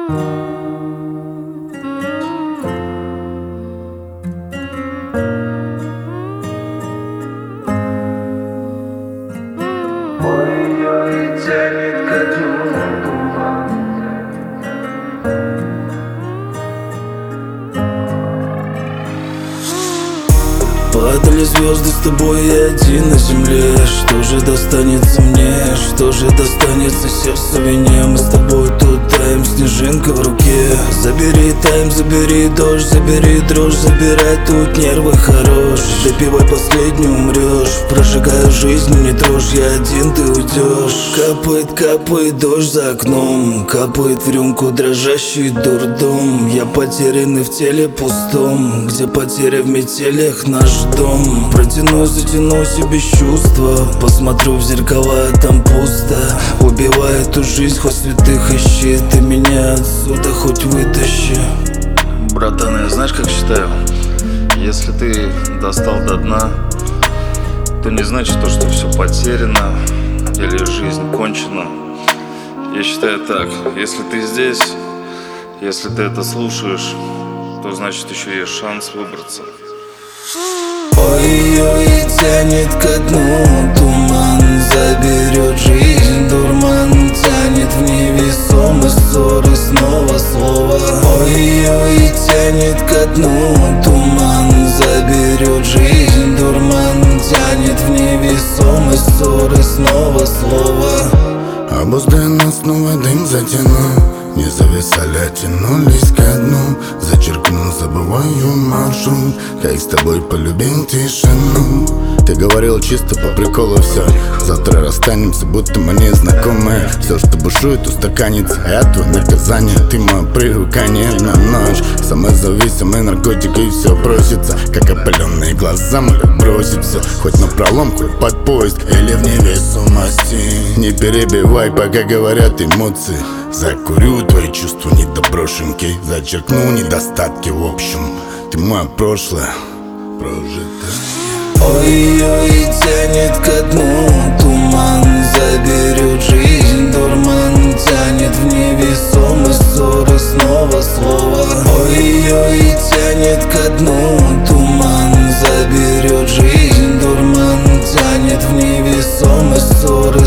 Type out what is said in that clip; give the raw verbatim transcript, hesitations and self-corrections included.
Ой-ой, тянет ко дну туман. Падали звезды с тобой, я один на земле. Что же достанется мне, что же достанется сердцу вине? Мы с тобой тут таем, снежинка в руке. Забери тайм, забери дождь, забери дрожь, забирай тут нервы хорош. Допивай последний, умрешь, прожигая жизнь, не трожь. Я один, ты уйдешь. Капает, капает дождь за окном, капает в рюмку дрожащий дурдом. Я потерянный в теле пустом, где потеря в метелях наш дом. Протяну, затяну себе чувства, посмотрю в зеркала, там пусто. Убивай эту жизнь, хоть святых ищи, ты меня отсюда хоть вытащи. Братан, я знаешь, как считаю? Если ты достал до дна, то не значит то, что все потеряно или жизнь кончена. Я считаю так: если ты здесь, если ты это слушаешь, то значит еще есть шанс выбраться. Ой-ой, тянет ко дну туман, заберет жизнь дурман, тянет в невесомость ссоры снова слово. Ой-ой, тянет ко дну туман, заберет жизнь дурман, тянет в невесомость ссоры снова слово. Обуздая нас, снова дым затянул. Не зависали, а тянулись ко дну. Зачеркнул, забываю маршрут. Как с тобой полюбил тишину. Ты говорил чисто по приколу все. Завтра расстанемся, будто мы не знакомые. Все, что бушует, устаканится, а я твое наказание. Ты мое привыкание на ночь. Самозависимый наркотик и все просится. Как опаленные глаза молят бросить все. Хоть на пролом, хоть под поезд или в невесомости. Не перебивай, пока говорят эмоции. Закурю твои чувства недоброшеньки. Зачеркну недостатки в общем. Ты мое прошлое прожитое. Ой-ой, тянет ко дну туман, заберет жизнь дурман, тянет в невесомость ссоры снова слово. Ой-ой, тянет ко дну туман, заберет жизнь дурман, тянет в невесомость ссоры